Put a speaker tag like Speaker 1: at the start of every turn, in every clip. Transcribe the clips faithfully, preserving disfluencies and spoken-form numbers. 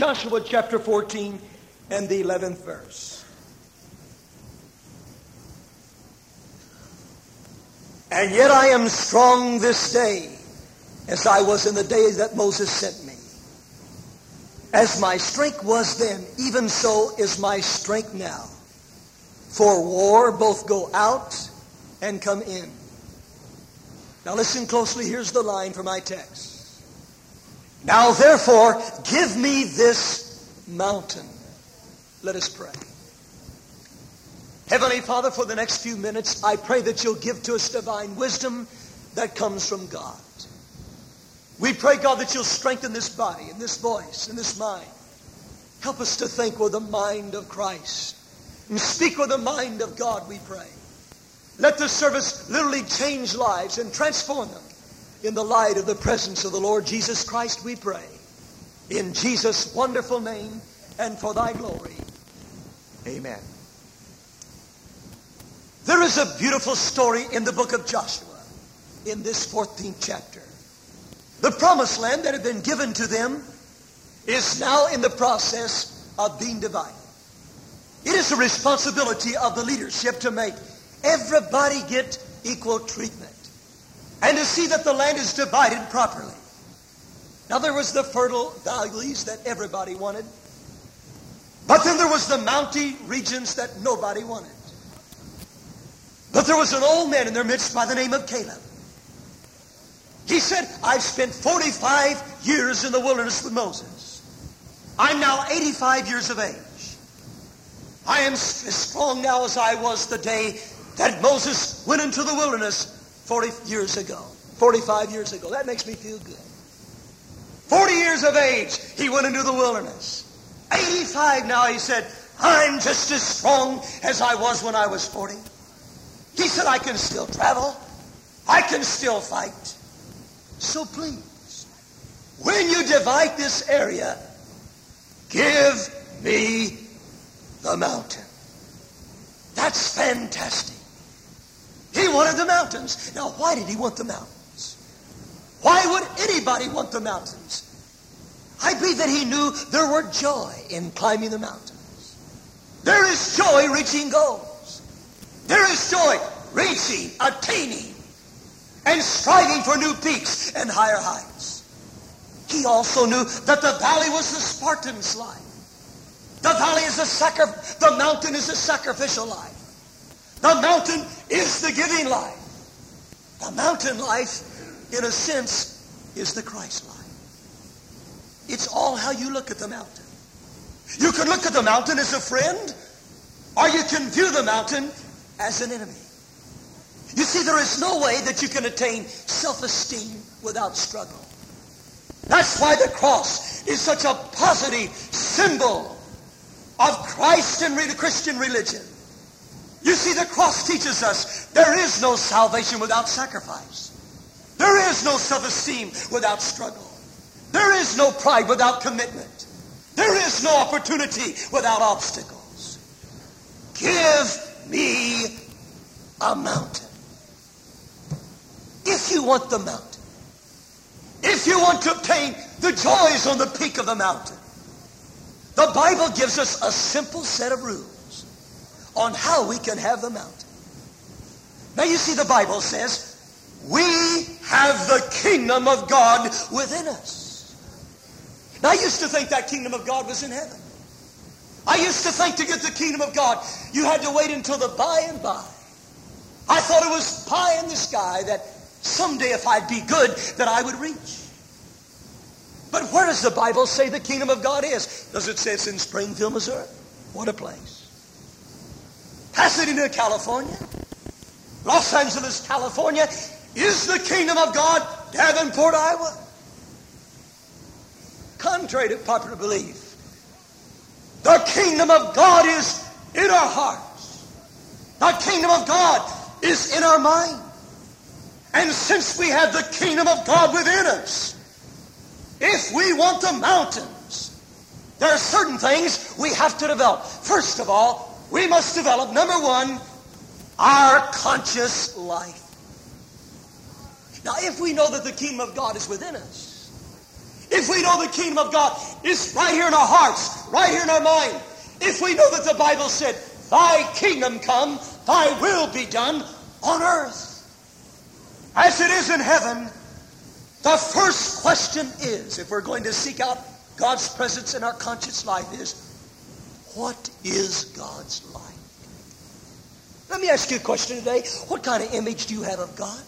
Speaker 1: Joshua chapter fourteen and the eleventh verse. And yet I am strong this day, as I was in the day that Moses sent me. As my strength was then, even so is my strength now. For war both go out and come in. Now listen closely. Here's the line for my text. Now therefore, give me this mountain. Let us pray. Heavenly Father, for the next few minutes, I pray that you'll give to us divine wisdom that comes from God. We pray, God, that you'll strengthen this body and this voice and this mind. Help us to think with the mind of Christ and speak with the mind of God, we pray. Let the service literally change lives and transform them in the light of the presence of the Lord Jesus Christ, we pray. In Jesus' wonderful name and for thy glory. Amen. There is a beautiful story in the book of Joshua in this fourteenth chapter. The promised land that had been given to them is now in the process of being divided. It is the responsibility of the leadership to make everybody get equal treatment and to see that the land is divided properly. Now there was the fertile valleys that everybody wanted, but then there was the mountain regions that nobody wanted. But there was an old man in their midst by the name of Caleb. He said, I've spent forty-five years in the wilderness with Moses. I'm now eighty-five years of age. I am as strong now as I was the day that Moses went into the wilderness forty years ago. forty-five years ago. That makes me feel good. forty years of age, he went into the wilderness. eighty-five now, he said, I'm just as strong as I was when I was forty. He said, I can still travel. I can still fight. So please, when you divide this area, give me the mountain. That's fantastic. He wanted the mountains. Now, why did he want the mountains? Why would anybody want the mountains? I believe that he knew there were joy in climbing the mountains. There is joy reaching goals. There is joy reaching, attaining, and striving for new peaks and higher heights. He also knew that the valley was the Spartan's life. The valley is a sacri- the mountain is a sacrificial life. The mountain is the giving life. The mountain life, in a sense, is the Christ life. It's all how you look at the mountain. You can look at the mountain as a friend, or you can view the mountain as an enemy. You see, there is no way that you can attain self-esteem without struggle. That's why the cross is such a positive symbol of Christ and the Christian religion. You see, the cross teaches us there is no salvation without sacrifice. There is no self-esteem without struggle. There is no pride without commitment. There is no opportunity without obstacles. Give me a mountain. If you want the mountain, if you want to obtain the joys on the peak of the mountain, the Bible gives us a simple set of rules on how we can have the mountain. Now you see, the Bible says we have the kingdom of God within us. Now I used to think that kingdom of God was in heaven. I used to think to get the kingdom of God, you had to wait until the by and by. I thought it was pie in the sky that someday if I'd be good that I would reach. But where does the Bible say the kingdom of God is? Does it say it's in Springfield, Missouri? What a place. Pasadena, California. Los Angeles, California. Is the kingdom of God Davenport, Iowa? Contrary to popular belief, the kingdom of God is in our hearts. The kingdom of God is in our mind. And since we have the kingdom of God within us, if we want the mountains, there are certain things we have to develop. First of all, we must develop, number one, our conscious life. Now, if we know that the kingdom of God is within us, if we know the kingdom of God is right here in our hearts, right here in our mind, if we know that the Bible said, thy kingdom come, thy will be done on earth as it is in heaven, the first question is, if we're going to seek out God's presence in our conscious life, is, what is God's like? Let me ask you a question today. What kind of image do you have of God?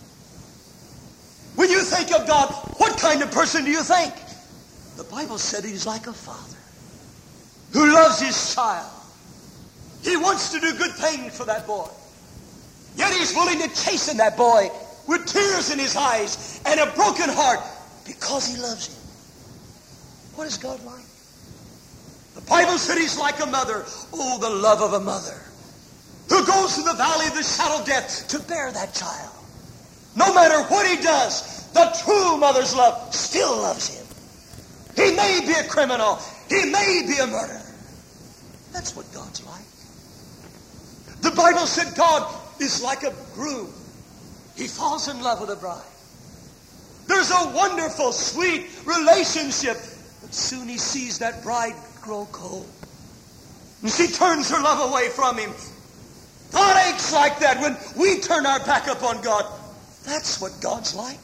Speaker 1: When you think of God, what kind of person do you think? The Bible said he's like a father who loves his child. He wants to do good things for that boy. Yet he's willing to chasten that boy with tears in his eyes and a broken heart because he loves him. What is God like? The Bible said he's like a mother. Oh, the love of a mother who goes to the valley of the shadow of death to bear that child. No matter what he does, the true mother's love still loves him. He may be a criminal. He may be a murderer. That's what God's like. The Bible said God is like a groom. He falls in love with a bride. There's a wonderful, sweet relationship. But soon he sees that bride grow cold. And she turns her love away from him. God aches like that when we turn our back upon God. That's what God's like.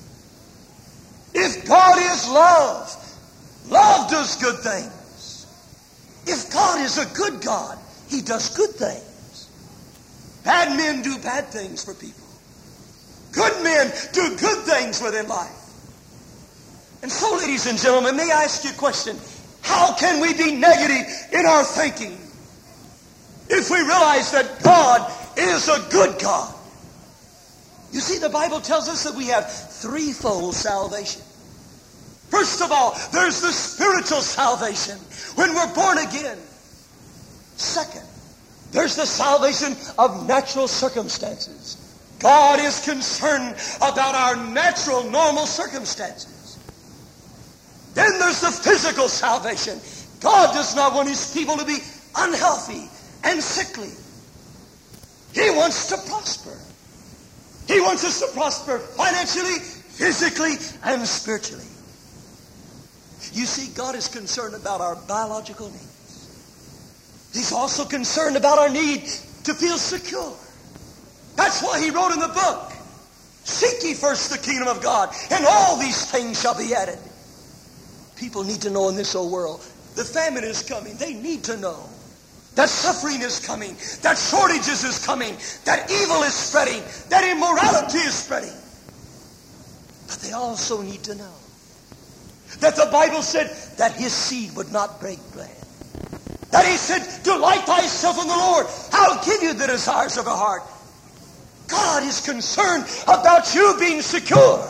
Speaker 1: If God is love, love does good things. If God is a good God, he does good things. Bad men do bad things for people. Good men do good things within life. And so, ladies and gentlemen, may I ask you a question? How can we be negative in our thinking if we realize that God is a good God? You see, the Bible tells us that we have threefold salvation. First of all, there's the spiritual salvation when we're born again. Second, there's the salvation of natural circumstances. God is concerned about our natural, normal circumstances. Then there's the physical salvation. God does not want his people to be unhealthy and sickly. He wants to prosper. He wants us to prosper financially, physically, and spiritually. You see, God is concerned about our biological needs. He's also concerned about our need to feel secure. That's why he wrote in the book, seek ye first the kingdom of God, and all these things shall be added. People need to know in this old world, the famine is coming. They need to know that suffering is coming, that shortages is coming, that evil is spreading, that immorality is spreading. But they also need to know that the Bible said that his seed would not break bread. That he said, delight thyself in the Lord. I'll give you the desires of a heart. God is concerned about you being secure.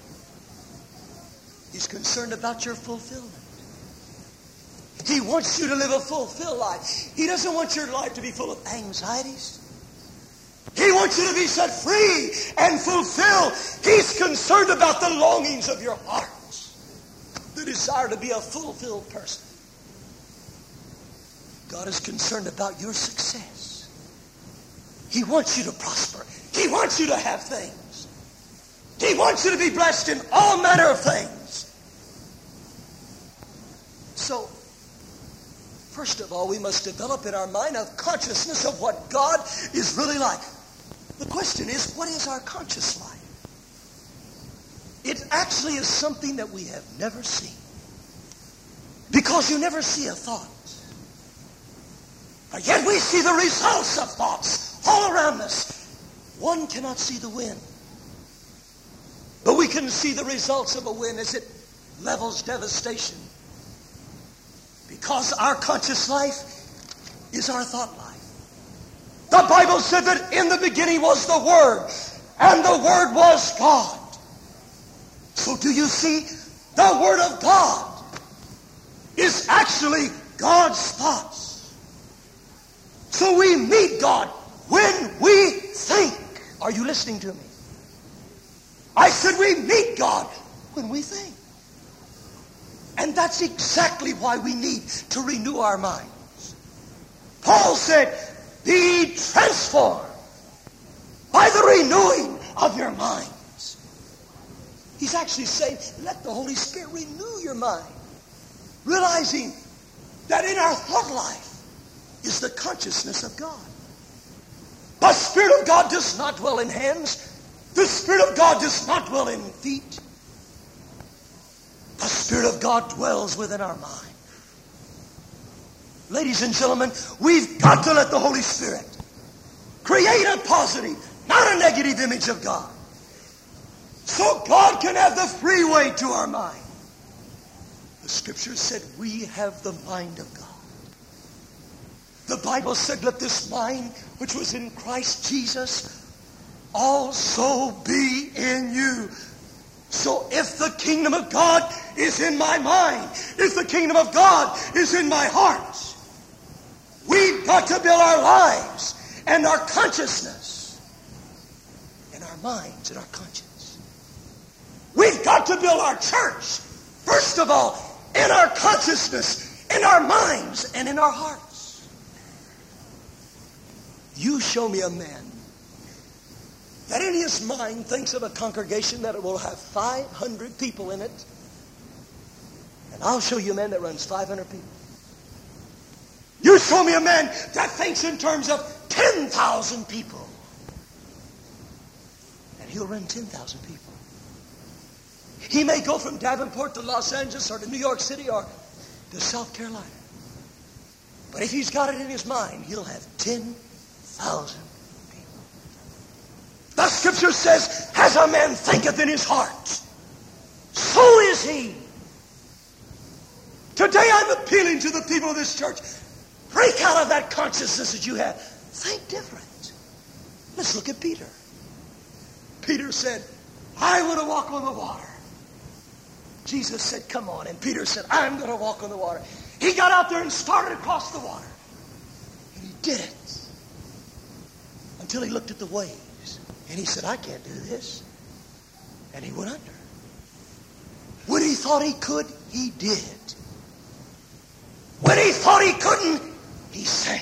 Speaker 1: He's concerned about your fulfillment. He wants you to live a fulfilled life. He doesn't want your life to be full of anxieties. He wants you to be set free and fulfilled. He's concerned about the longings of your heart. The desire to be a fulfilled person. God is concerned about your success. He wants you to prosper. He wants you to have things. He wants you to be blessed in all manner of things. So, first of all, we must develop in our mind a consciousness of what God is really like. The question is, what is our conscious life? It actually is something that we have never seen. Because you never see a thought. But yet we see the results of thoughts all around us. One cannot see the wind. But we can see the results of a wind as it levels devastation. Because our conscious life is our thought life. The Bible said that in the beginning was the Word, and the Word was God. So do you see? The Word of God is actually God's thoughts. So we meet God when we think. Are you listening to me? I said we meet God when we think. And that's exactly why we need to renew our minds. Paul said, be transformed by the renewing of your minds. He's actually saying, let the Holy Spirit renew your mind. Realizing that in our thought life is the consciousness of God. The Spirit of God does not dwell in hands. The Spirit of God does not dwell in feet. The Spirit of God dwells within our mind. Ladies and gentlemen, we've got to let the Holy Spirit create a positive, not a negative image of God. So God can have the free way to our mind. The Scripture said we have the mind of God. The Bible said, let this mind which was in Christ Jesus also be in you. So if the kingdom of God is in my mind, if the kingdom of God is in my heart, we've got to build our lives and our consciousness and our minds and our conscience. We've got to build our church, first of all, in our consciousness, in our minds, and in our hearts. You show me a man that in his mind thinks of a congregation that will have five hundred people in it, and I'll show you a man that runs five hundred people. You show me a man that thinks in terms of ten thousand people, and he'll run ten thousand people. He may go from Davenport to Los Angeles or to New York City or to South Carolina. But if he's got it in his mind, he'll have ten thousand people. The Scripture says, as a man thinketh in his heart, so is he. Today I'm appealing to the people of this church. Break out of that consciousness that you have. Think different. Let's look at Peter. Peter said, I want to walk on the water. Jesus said, come on. And Peter said, I'm going to walk on the water. He got out there and started across the water. And he did it. Until he looked at the waves. And he said, I can't do this. And he went under. When he thought he could, he did. When he thought he couldn't, he sank.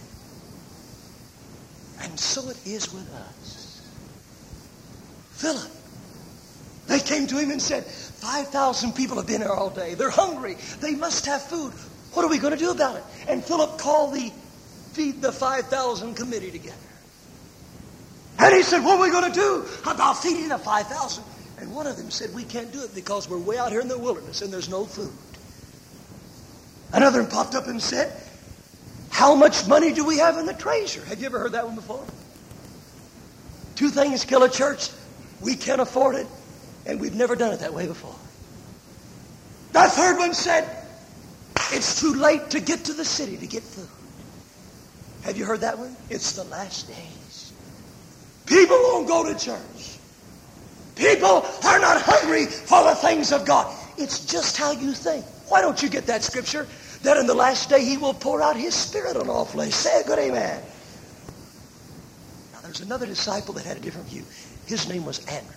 Speaker 1: And so it is with us. Philip, they came to him and said, five thousand people have been here all day. They're hungry. They must have food. What are we going to do about it? And Philip called the Feed the five thousand committee together. And he said, what are we going to do about feeding the five thousand? And one of them said, we can't do it because we're way out here in the wilderness and there's no food. Another one popped up and said, how much money do we have in the treasure? Have you ever heard that one before? Two things kill a church. We can't afford it, and we've never done it that way before. The third one said, it's too late to get to the city to get food. Have you heard that one? It's the last days. People won't go to church. People are not hungry for the things of God. It's just how you think. Why don't you get that scripture? That in the last day he will pour out his Spirit on all flesh. Say a good amen. Now there's another disciple that had a different view. His name was Andrew.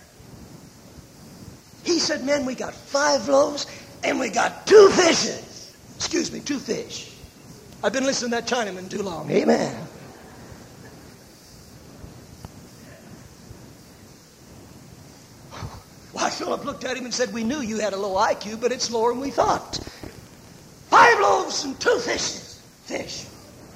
Speaker 1: He said, men, we got five loaves and we got two fishes. Excuse me, two fish. I've been listening to that Chinaman too long. Amen. Why, Philip looked at him and said, we knew you had a low I Q, but it's lower than we thought. Five loaves and two fishes. Fish.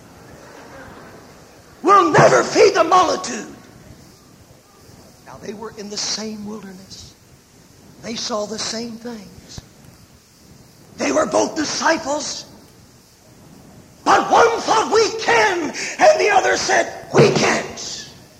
Speaker 1: We'll never feed the multitude. Now, they were in the same wilderness. They saw the same things. They were both disciples. But one thought we can, and the other said we can't.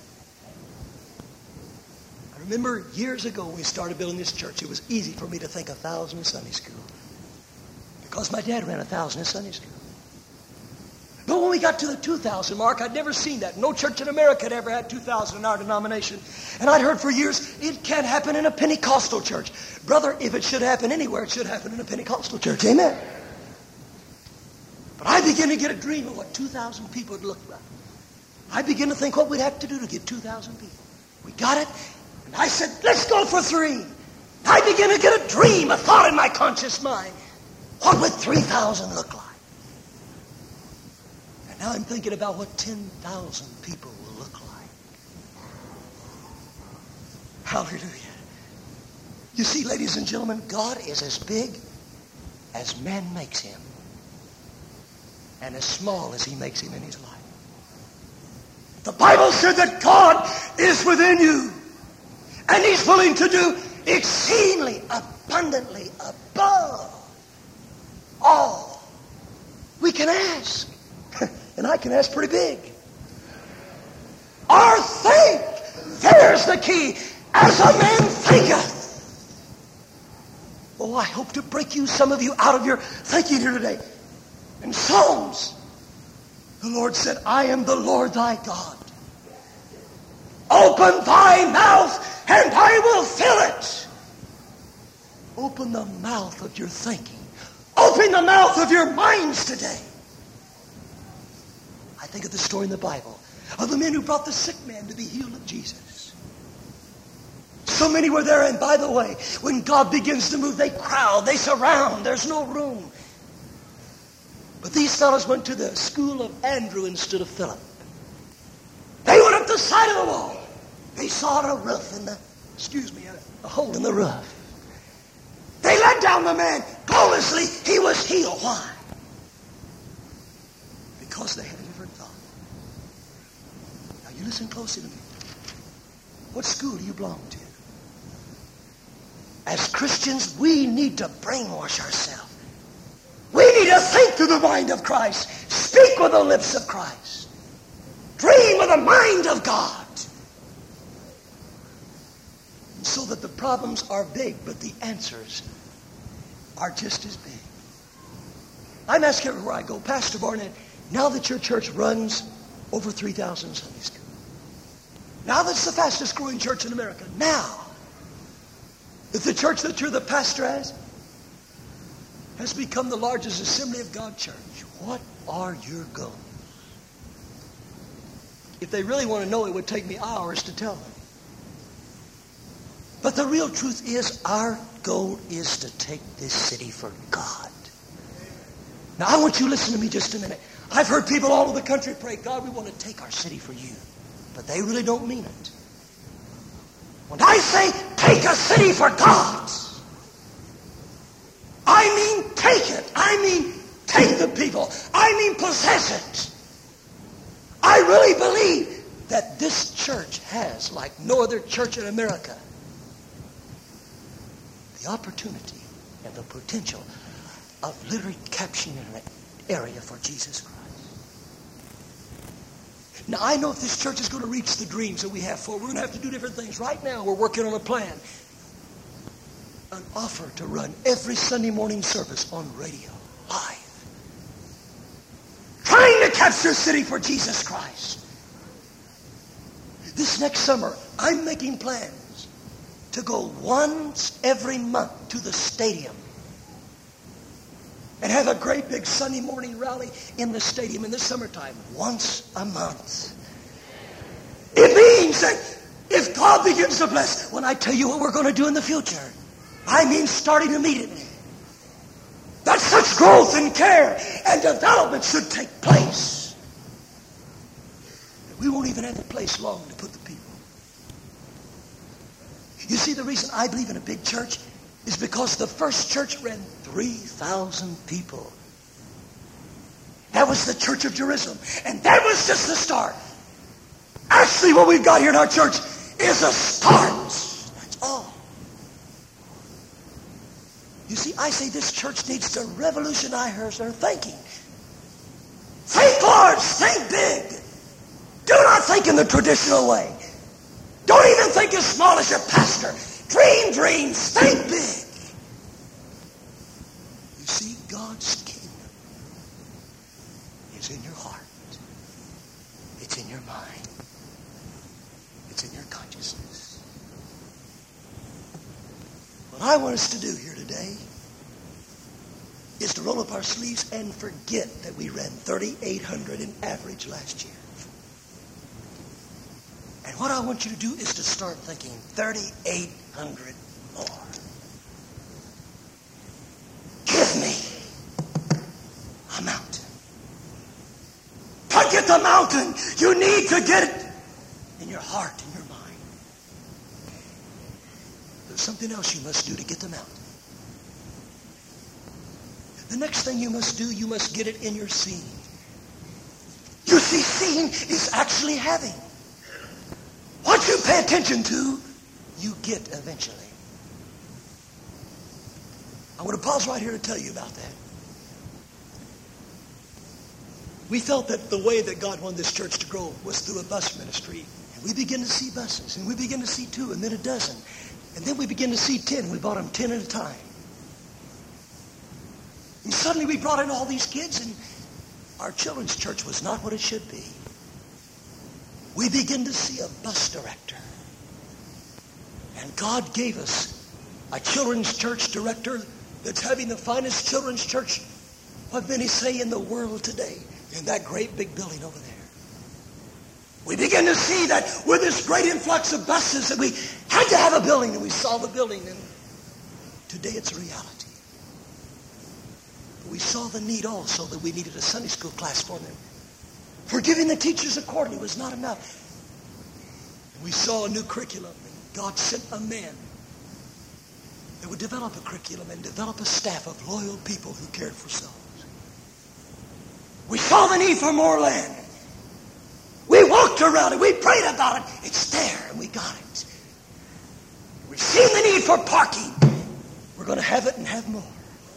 Speaker 1: I remember years ago when we started building this church, it was easy for me to think a thousand in Sunday school. Because my dad ran a thousand in Sunday school. But when we got to the two thousand mark, I'd never seen that. No church in America had ever had two thousand in our denomination. And I'd heard for years, it can't happen in a Pentecostal church. Brother, if it should happen anywhere, it should happen in a Pentecostal church. Amen. But I began to get a dream of what two thousand people would look like. I began to think what we'd have to do to get two thousand people. We got it. And I said, let's go for three. I began to get a dream, a thought in my conscious mind. What would three thousand look like? And now I'm thinking about what ten thousand people will look like. Hallelujah. You see, ladies and gentlemen, God is as big as man makes him, and as small as he makes him in his life. The Bible said that God is within you, and he's willing to do exceedingly abundantly above all we can ask. And I can ask pretty big. Or think. There's the key. As a man thinketh. Oh, I hope to break you, some of you, out of your thinking here today. In Psalms, the Lord said, I am the Lord thy God. Open thy mouth and I will fill it. Open the mouth of your thinking. Open the mouth of your minds today. I think of the story in the Bible of the men who brought the sick man to be healed of Jesus. So many were there, and by the way, when God begins to move, they crowd, they surround, there's no room. But these fellows went to the school of Andrew instead of Philip. They went up the side of the wall. They saw a roof in the, excuse me, a, a hole in the roof. They let down the man. Gloriously, he was healed. Why? Because they had a different thought. Now you listen closely to me. What school do you belong to? As Christians, we need to brainwash ourselves. We need to think through the mind of Christ. Speak with the lips of Christ. Dream with the mind of God. And so that the problems are big, but the answers are just as big. I'm asking everywhere I go, Pastor Barnett, now that your church runs over three thousand Sunday schools, now that it's the fastest growing church in America, now that the church that you're the pastor has has become the largest Assembly of God church, what are your goals? If they really want to know, it would take me hours to tell them. But the real truth is, our goal is to take this city for God. Now, I want you to listen to me just a minute. I've heard people all over the country pray, God, we want to take our city for you. But they really don't mean it. When I say take a city for God, I mean take it. I mean take the people. I mean possess it. I really believe that this church has, like no other church in America, the opportunity and the potential of literally capturing an area for Jesus Christ. Now, I know if this church is going to reach the dreams that we have for, we're going to have to do different things. Right now, we're working on a plan. An offer to run every Sunday morning service on radio, live. Trying to capture the city for Jesus Christ. This next summer, I'm making plans to go once every month to the stadium and have a great big Sunday morning rally in the stadium in the summertime, once a month. It means that if God begins to bless, when I tell you what we're going to do in the future, I mean starting immediately, that such growth and care and development should take place. We won't even have the place long to put the people. You see, the reason I believe in a big church is because the first church ran three thousand people. That was the Church of Jerusalem. And that was just the start. Actually, what we've got here in our church is a start. That's all. You see, I say this church needs to revolutionize their thinking. Think large, think big. Do not think in the traditional way. Don't even think as small as your pastor. Dream dreams, think big. You see, God's kingdom is in your heart. It's in your mind. It's in your consciousness. What I want us to do here today is to roll up our sleeves and forget that we ran thirty-eight hundred in average last year. And what I want you to do is to start thinking thirty-eight hundred more. Give me a mountain. To get the mountain, you need to get it in your heart, in your mind. there's something else you must do to get them out. The next thing you must do, you must get it in your seeing. You see, seeing is actually having. What you pay attention to, you get eventually. I want to pause right here to tell you about that. We felt that the way that God wanted this church to grow was through a bus ministry. And we began to see buses, and we began to see two, and then a dozen. And then we began to see ten. We bought them ten at a time. And suddenly we brought in all these kids, and our children's church was not what it should be. We began to see a bus director. And God gave us a children's church director that's having the finest children's church, what many say, in the world today, in that great big building over there. We began to see that with this great influx of buses that we had to have a building, and we saw the building, and today it's a reality. But we saw the need also that we needed a Sunday school class for them. Forgiving the teachers accordingly was not enough. And we saw a new curriculum, and God sent a man that would develop a curriculum and develop a staff of loyal people who cared for souls. We saw the need for more land. We walked around it. We prayed about it. It's there, and we got it. We've seen the need for parking. We're going to have it and have more.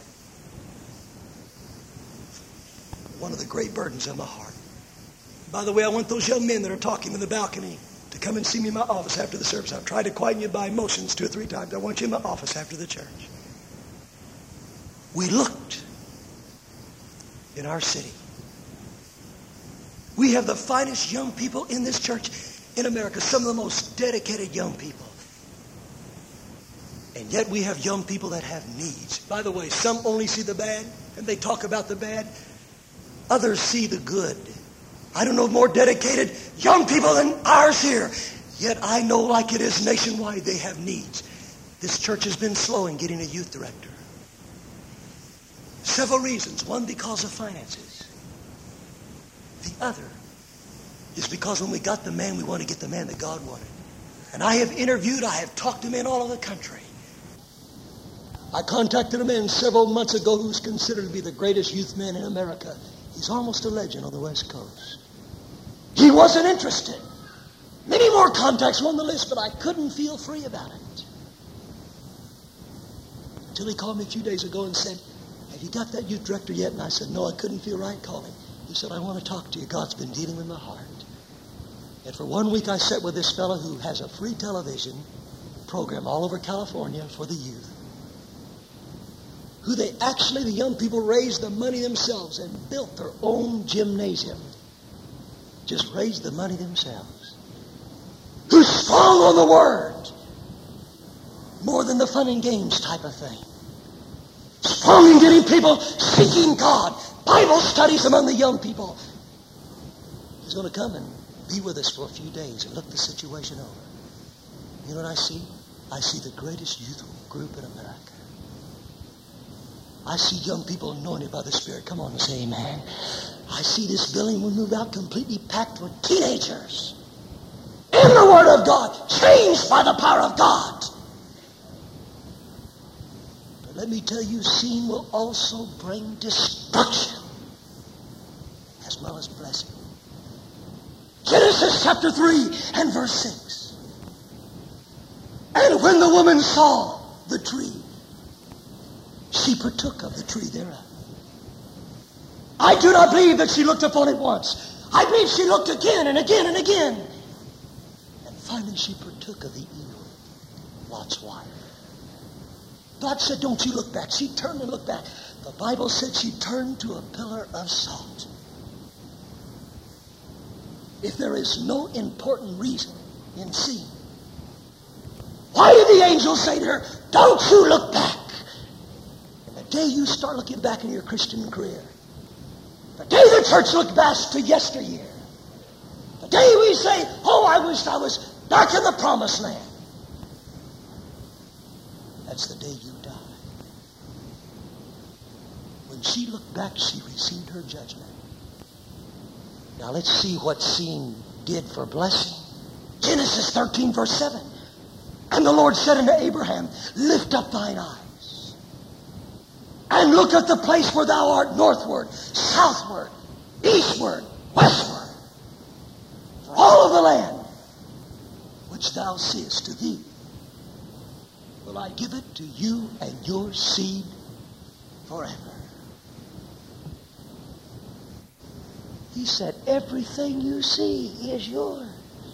Speaker 1: One of the great burdens of my heart. By the way, I want those young men that are talking in the balcony to come and see me in my office after the service. I've tried to quieten you by emotions two or three times. I want you in my office after the church. We looked in our city. We have the finest young people in this church in America, some of the most dedicated young people. And yet we have young people that have needs. By the way, some only see the bad, and they talk about the bad. Others see the good. I don't know more dedicated young people than ours here. Yet I know, like it is nationwide, they have needs. This church has been slow in getting a youth director. Several reasons. One, because of finances. The other is because when we got the man, we want to get the man that God wanted. And I have interviewed, I have talked to men all over the country. I contacted a man several months ago who's considered to be the greatest youth man in America. He's almost a legend on the West Coast. He wasn't interested. Many more contacts were on the list, but I couldn't feel free about it. Until he called me a few days ago and said, "Have you got that youth director yet?" And I said, "No, I couldn't feel right calling." He said, "I want to talk to you. God's been dealing with my heart." And for one week I sat with this fellow who has a free television program all over California for the youth. Who they actually, the young people, raised the money themselves and built their own gymnasium. Just raised the money themselves. Who's strong on the Word. More than the fun and games type of thing. Strong in getting people seeking God. Bible studies among the young people. He's going to come and be with us for a few days and look the situation over. You know what I see? I see the greatest youth group in America. I see young people anointed by the Spirit. Come on and say amen. I see this building will move out completely packed with teenagers. In the Word of God. Changed by the power of God. But let me tell you, seeing will also bring destruction as well as blessing. Genesis chapter three and verse six. And when the woman saw the tree, she partook of the tree thereof. I do not believe that she looked upon it once. I believe she looked again and again and again. And finally she partook of the evil, Lot's wife. God said, "Don't you look back." She turned and looked back. The Bible said she turned to a pillar of salt. If there is no important reason in seeing, why did the angel say to her, "Don't you look back"? The day you start looking back in your Christian career, the day the church looked back to yesteryear, the day we say, "Oh, I wish I was back in the promised land," that's the day you die. When she looked back, she received her judgment. Now let's see what seeing did for blessing. Genesis thirteen, verse seven. And the Lord said unto Abraham, lift up thine eyes, and look at the place where thou art northward, southward, eastward, westward. For all of the land which thou seest, to thee will I give it, to you and your seed forever. He said, everything you see is yours.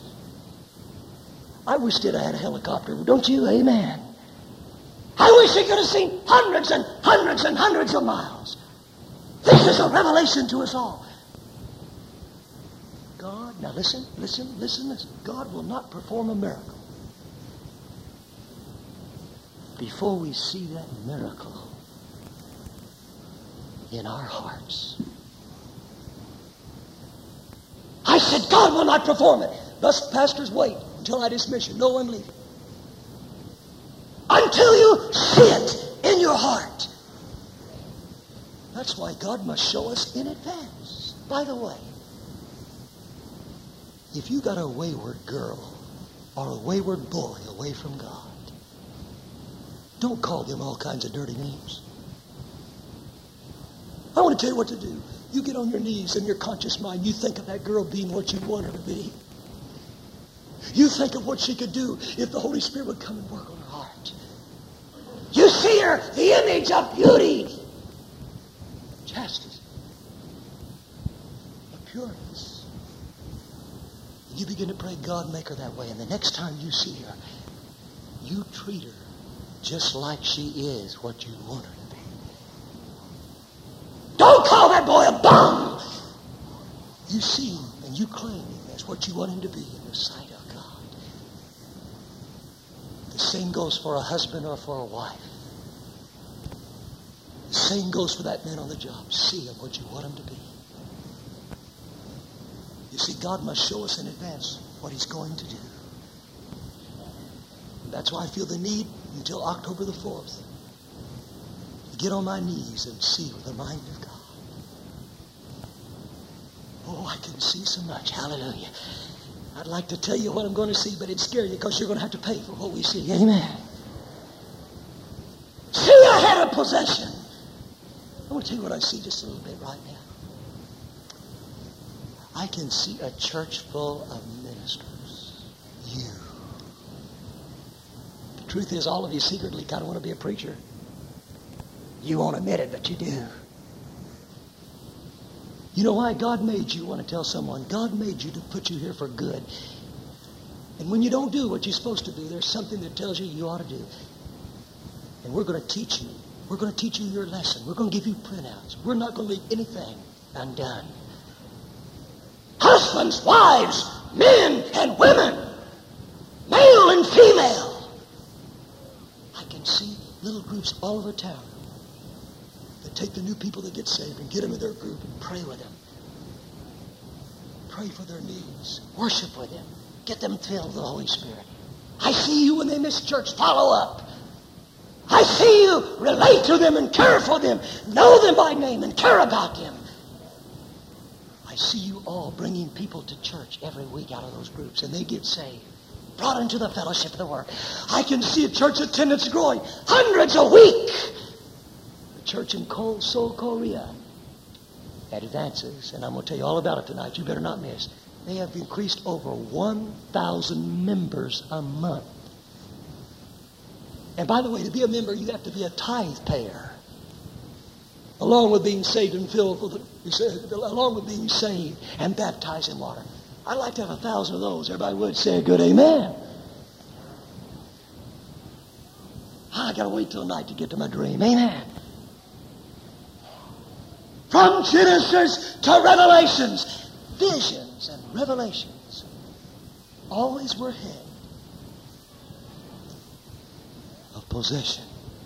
Speaker 1: I wish that I had a helicopter, don't you? Amen. I wish I could have seen hundreds and hundreds and hundreds of miles. This is a revelation to us all. God, now listen, listen, listen, listen. God will not perform a miracle before we see that miracle in our hearts. I said, God will not perform it. Thus, pastors, wait until I dismiss you. No one leave. Until you see it in your heart. That's why God must show us in advance. By the way, if you got a wayward girl or a wayward boy away from God, don't call them all kinds of dirty names. I want to tell you what to do. You get on your knees in your conscious mind. You think of that girl being what you want her to be. You think of what she could do if the Holy Spirit would come and work on her heart. You see her, the image of beauty, chastity, of pureness. You begin to pray, God, make her that way. And the next time you see her, you treat her just like she is what you want her to be. Don't call that boy a bum. You see him and you claim him as what you want him to be in the sight of God. The same goes for a husband or for a wife. The same goes for that man on the job. See him what you want him to be. You see, God must show us in advance what he's going to do. That's why I feel the need until October the fourth to get on my knees and see with the mind of God. Oh, I can see so much. Hallelujah. I'd like to tell you what I'm going to see, but it'd scare you because you're going to have to pay for what we see. Amen. See ahead of possession. I want to tell you what I see just a little bit right now. I can see a church full of ministers. You. The truth is, all of you secretly kind of want to be a preacher. You won't admit it, but you do. You know why God made you? Want to tell someone, God made you to put you here for good. And when you don't do what you're supposed to do, there's something that tells you you ought to do. And we're going to teach you. We're going to teach you your lesson. We're going to give you printouts. We're not going to leave anything undone. Husbands, wives, men and women, male and female. I can see little groups all over town that take the new people that get saved and get them in their group and pray with them. Pray for their needs. Worship with them. Get them filled with the Holy Spirit. I see you when they miss church. Follow up. I see you relate to them and care for them. Know them by name and care about them. I see you all bringing people to church every week out of those groups, and they get saved, brought into the fellowship of the Word. I can see a church attendance growing hundreds a week. The church in Seoul, Korea advances, and I'm going to tell you all about it tonight. You better not miss. They have increased over one thousand members a month. And by the way, to be a member, you have to be a tithe payer. Along with being saved and filled with, along with being saved and baptized in water. I'd like to have a thousand of those. Everybody would say a good amen. I got to wait till night to get to my dream. Amen. From Genesis to Revelations, visions and revelations always were ahead of possession.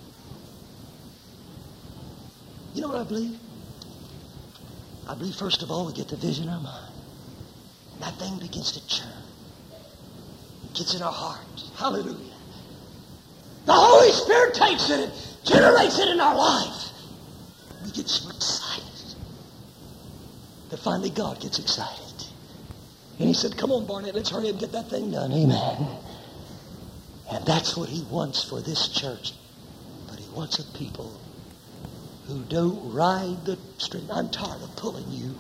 Speaker 1: You know what I believe? I believe, first of all, we get the vision in our mind. That thing begins to churn. It gets in our heart. Hallelujah. The Holy Spirit takes it and generates it in our life. We get so excited that finally God gets excited. And he said, come on, Barnett, let's hurry up and get that thing done. Amen. And that's what he wants for this church. But he wants a people who don't ride the string. I'm tired of pulling you.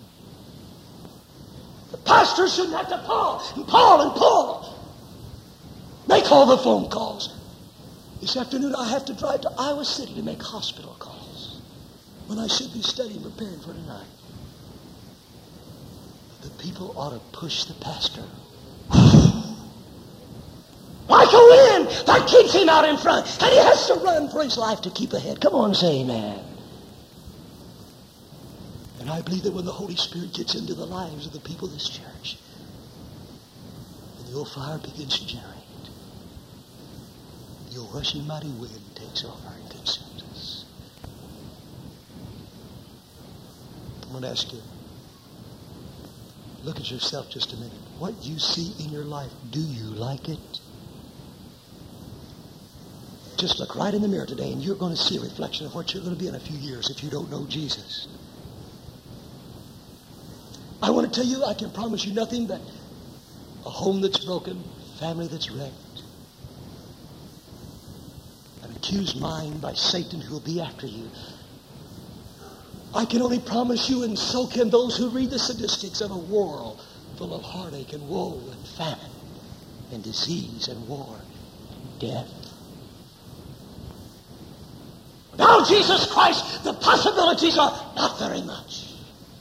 Speaker 1: The pastor shouldn't have to pull and pull and pull. Make all the phone calls. This afternoon I have to drive to Iowa City to make hospital calls when I should be studying, preparing for tonight. The people ought to push the pastor. Like a wind that keeps him out in front. And he has to run for his life to keep ahead. Come on, say amen. And I believe that when the Holy Spirit gets into the lives of the people of this church, and the old fire begins to generate, the old rushing mighty wind takes over and consumes us. I'm going to ask you, look at yourself just a minute. What you see in your life, do you like it? Just look right in the mirror today and you're going to see a reflection of what you're going to be in a few years if you don't know Jesus. I want to tell you, I can promise you nothing but a home that's broken, family that's wrecked, an accused mind by Satan who will be after you. I can only promise you, and so can those who read the statistics of a world full of heartache and woe and famine and disease and war and death. Without Jesus Christ, the possibilities are not very much.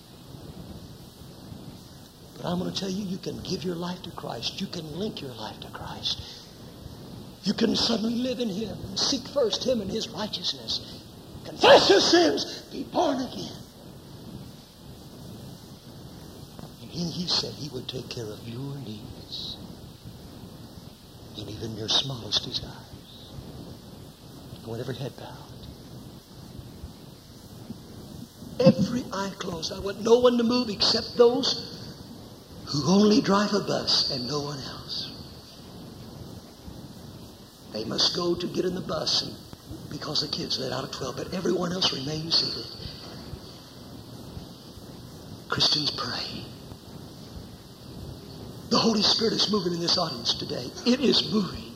Speaker 1: But I'm going to tell you, you can give your life to Christ. You can link your life to Christ. You can suddenly live in Him and seek first Him and His righteousness. Confess your sins. Be born again. And He, he said He would take care of your needs and even your smallest desires. With every head bowed, every eye closed. I want no one to move except those who only drive a bus and no one else. They must go to get in the bus and because the kids let out at twelve, but everyone else remains seated. Christians, pray. The Holy Spirit is moving in this audience today. It is moving.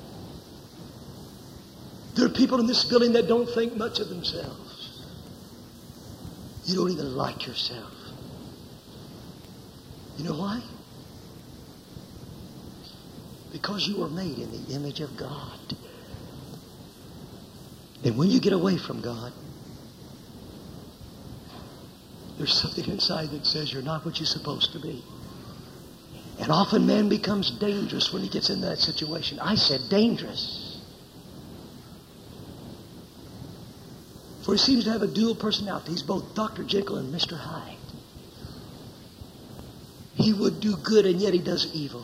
Speaker 1: There are people in this building that don't think much of themselves. You don't even like yourself. You know why? Because you were made in the image of God. And when you get away from God, there's something inside that says you're not what you're supposed to be. And often man becomes dangerous when he gets in that situation. I said dangerous. For he seems to have a dual personality. He's both Doctor Jekyll and Mister Hyde. He would do good and yet he does evil.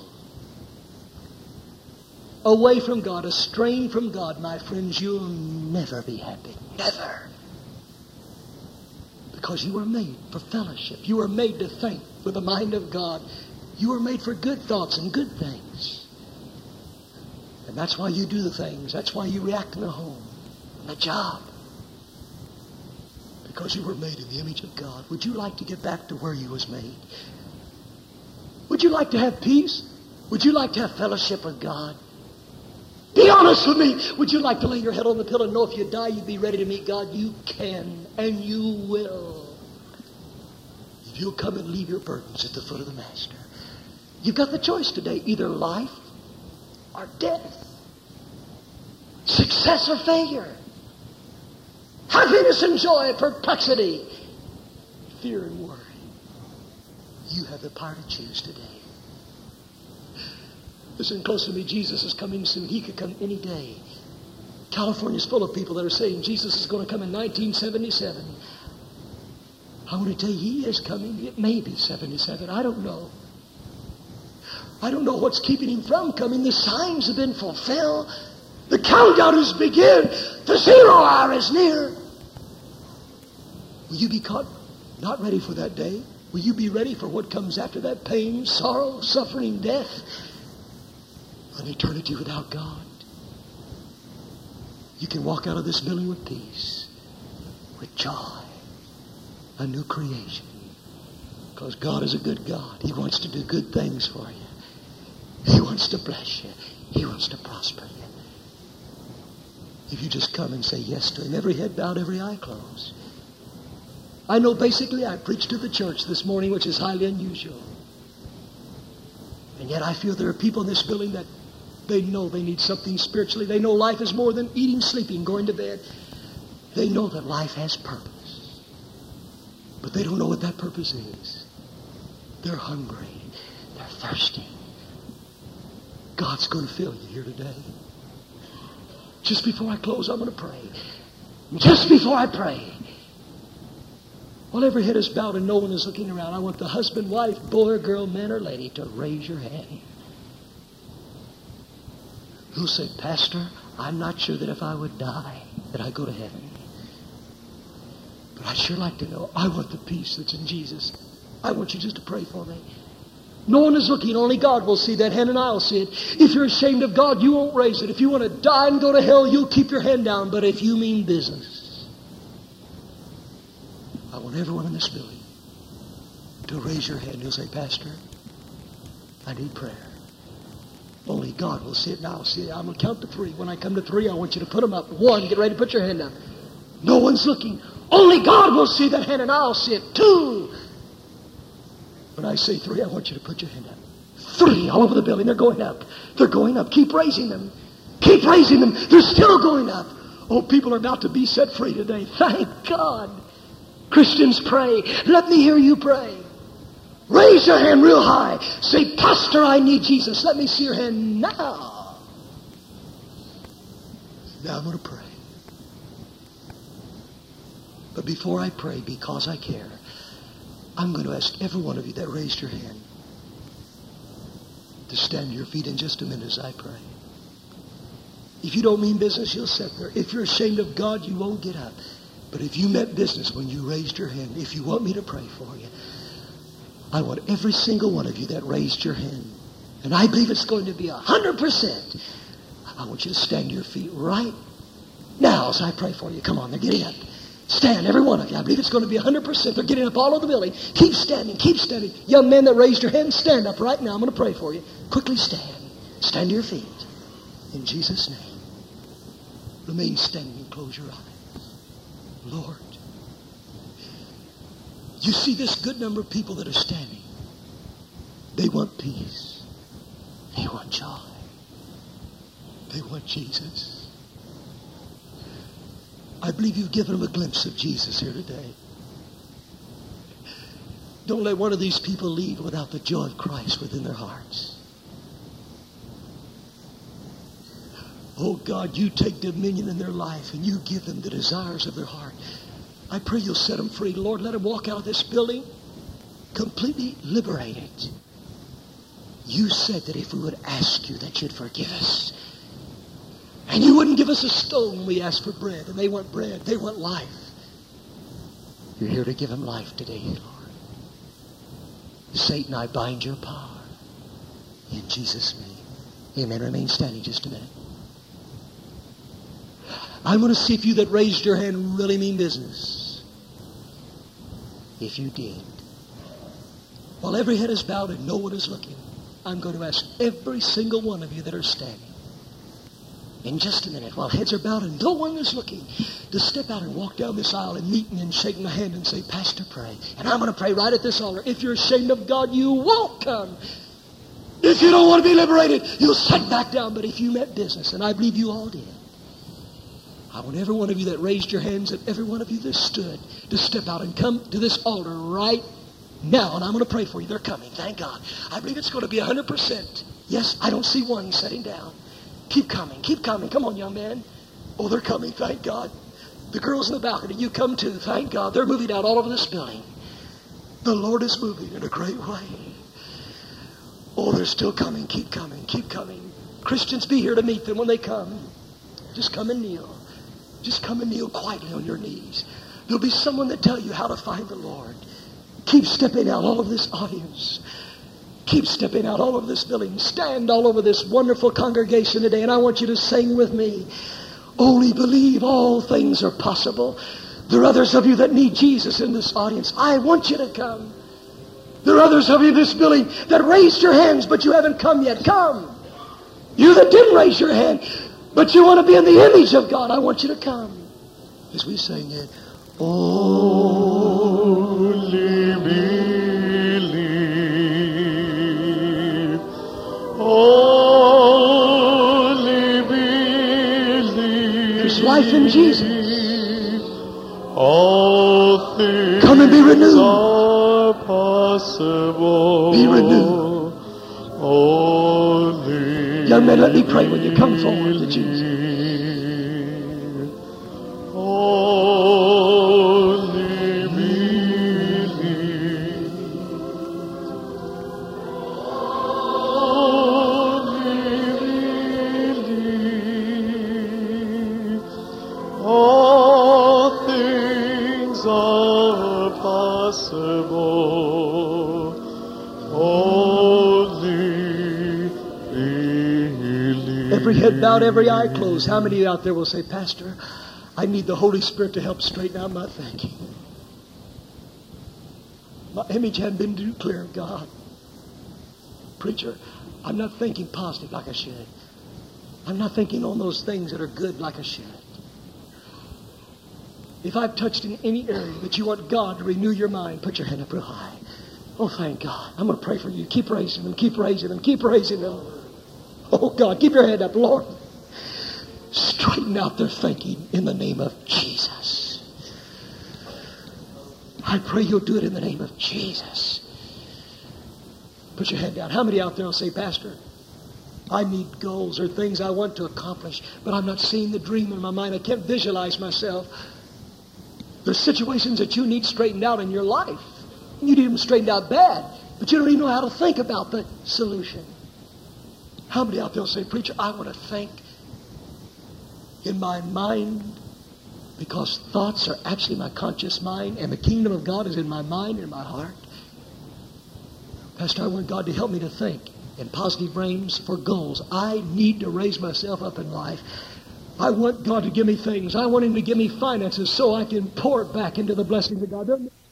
Speaker 1: Away from God, estranged from God, my friends, you'll never be happy. Never. Because you were made for fellowship. You were made to think with the mind of God. You were made for good thoughts and good things. And that's why you do the things. That's why you react in the home, on the job. Because you were made in the image of God. Would you like to get back to where you was made? Would you like to have peace? Would you like to have fellowship with God? Be honest with me. Would you like to lay your head on the pillow and know if you die you'd be ready to meet God? You can and you will. If you'll come and leave your burdens at the foot of the Master. You've got the choice today. Either life or death. Success or failure. Happiness and joy, perplexity, fear and worry. You have the power to choose today. Listen close to me. Jesus is coming soon. He could come any day. California's full of people that are saying Jesus is going to come in nineteen seventy-seven. I want to tell you, He is coming. It may be seventy-seven. I don't know. I don't know what's keeping Him from coming. The signs have been fulfilled. The countdown has begun. The zero hour is near. Will you be caught not ready for that day? Will you be ready for what comes after that? Pain, sorrow, suffering, death, an eternity without God. You can walk out of this building with peace, with joy, a new creation. Because God is a good God. He wants to do good things for you. He wants to bless you. He wants to prosper you. If you just come and say yes to Him, every head bowed, every eye closed. I know basically I preached to the church this morning, which is highly unusual. And yet I feel there are people in this building that they know they need something spiritually. They know life is more than eating, sleeping, going to bed. They know that life has purpose. But they don't know what that purpose is. They're hungry. They're thirsty. God's going to fill you here today. Just before I close, I'm going to pray. Just before I pray, while every head is bowed and no one is looking around, I want the husband, wife, boy or girl, man or lady to raise your hand. Who'll say, Pastor, I'm not sure that if I would die, that I go to heaven. But I'd sure like to know. I want the peace that's in Jesus. I want you just to pray for me. No one is looking. Only God will see that hand and I'll see it. If you're ashamed of God, you won't raise it. If you want to die and go to hell, you'll keep your hand down. But if you mean business, I want everyone in this building to raise your hand. You'll say, Pastor, I need prayer. Only God will see it and I'll see it. I'm going to count to three. When I come to three, I want you to put them up. One, get ready to put your hand down. No one's looking. Only God will see that hand and I'll see it. Two. When I say three, I want you to put your hand up. Three, all over the building. They're going up. They're going up. Keep raising them. Keep raising them. They're still going up. Oh, people are about to be set free today. Thank God. Christians, pray. Let me hear you pray. Raise your hand real high. Say, Pastor, I need Jesus. Let me see your hand now. Now I'm going to pray. But before I pray, because I care, I'm going to ask every one of you that raised your hand to stand to your feet in just a minute as I pray. If you don't mean business, you'll sit there. If you're ashamed of God, you won't get up. But if you meant business when you raised your hand, if you want me to pray for you, I want every single one of you that raised your hand, and I believe it's going to be a hundred percent, I want you to stand to your feet right now as I pray for you. Come on, they're getting up. Stand, every one of you. I believe it's going to be a hundred percent. They're getting up all over the building. Keep standing, keep standing. Young men that raised your hand, stand up right now. I'm going to pray for you. Quickly stand. Stand to your feet. In Jesus' name. Remain standing and close your eyes. Lord, you see this good number of people that are standing. They want peace. They want joy. They want Jesus. I believe you've given them a glimpse of Jesus here today. Don't let one of these people leave without the joy of Christ within their hearts. Oh God, you take dominion in their life and you give them the desires of their heart. I pray you'll set them free. Lord, let them walk out of this building completely liberated. You said that if we would ask you that you'd forgive us. And you wouldn't give us a stone when we asked for bread. And they want bread. They want life. You're here to give them life today, Lord. Satan, I bind your power. In Jesus' name. Amen. Remain standing just a minute. I want to see if you that raised your hand really mean business. If you did. While every head is bowed and no one is looking, I'm going to ask every single one of you that are standing, in just a minute, while heads are bowed and no one is looking, to step out and walk down this aisle and meet me and shake my hand and say, Pastor, pray. And I'm going to pray right at this altar. If you're ashamed of God, you won't come. If you don't want to be liberated, you'll sit back down. But if you meant business, and I believe you all did, I want every one of you that raised your hands and every one of you that stood to step out and come to this altar right now. And I'm going to pray for you. They're coming. Thank God. I believe it's going to be one hundred percent. Yes, I don't see one sitting down. Keep coming. Keep coming. Come on, young man. Oh, they're coming. Thank God. The girls in the balcony, you come too. Thank God. They're moving out all over this building. The Lord is moving in a great way. Oh, they're still coming. Keep coming. Keep coming. Christians, be here to meet them when they come. Just come and kneel. Just come and kneel quietly on your knees. There'll be someone that tell you how to find the Lord. Keep stepping out all over this audience. Keep stepping out all over this building. Stand all over this wonderful congregation today. And I want you to sing with me. Only believe all things are possible. There are others of you that need Jesus in this audience. I want you to come. There are others of you in this building that raised your hands, but you haven't come yet. Come. You that didn't raise your hand, but you want to be in the image of God, I want you to come. As we sing it, only believe, only believe. There's life in Jesus. All things come and be renewed. Are possible. Be renewed. Only young man, let me pray when you come forward to Jesus. Only believe. Only believe. All things are possible. Only believe. Every head bowed, every eye closed. How many out there will say, Pastor, I need the Holy Spirit to help straighten out my thinking. My image hadn't been too clear of God. Preacher, I'm not thinking positive like I should. I'm not thinking on those things that are good like I should. If I've touched in any area that you want God to renew your mind, put your hand up real high. Oh, thank God. I'm going to pray for you. Keep raising them. Keep raising them. Keep raising them. Oh, God, keep your head up, Lord. Straighten out their thinking in the name of Jesus. I pray you'll do it in the name of Jesus. Put your head down. How many out there will say, Pastor, I need goals or things I want to accomplish, but I'm not seeing the dream in my mind. I can't visualize myself. There's situations that you need straightened out in your life. You need them straightened out bad, but you don't even know how to think about the solution. How many out there will say, Preacher, I want to think in my mind, because thoughts are actually my conscious mind, and the kingdom of God is in my mind and my heart. Pastor, I want God to help me to think in positive frames for goals. I need to raise myself up in life. I want God to give me things. I want Him to give me finances so I can pour it back into the blessings of God.